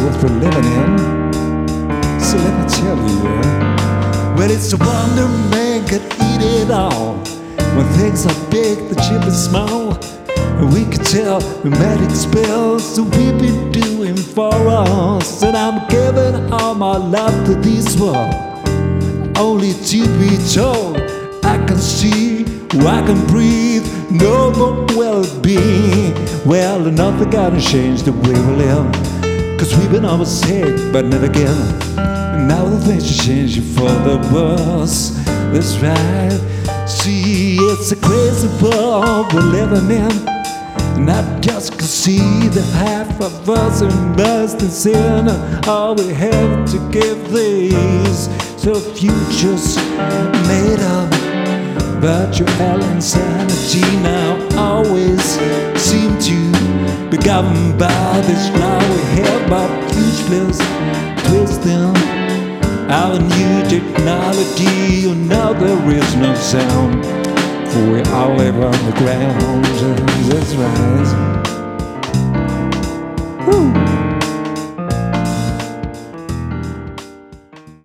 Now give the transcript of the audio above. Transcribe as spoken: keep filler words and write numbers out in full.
worth we're living in. So let me tell you, well, it's a wonder man could eat it all. When things are big, the chip is small. And we can tell rheumatic spells that we've been doing for us. And I'm giving all my love to this world, only to be told I can see, I can breathe, no more well-being. Well, nothing gonna change the way we live, cause we've been almost sick, but never again. And now the things are changing for the worse. That's right. See, it's a crazy world we're living in. And I just can see that half of us are immersed in sin. All we have to give these so futures made up. But your insanity now always seem to be governed by this law we have about useless twisting our new technology. You know there is no sound, for we all live on the ground. That's right.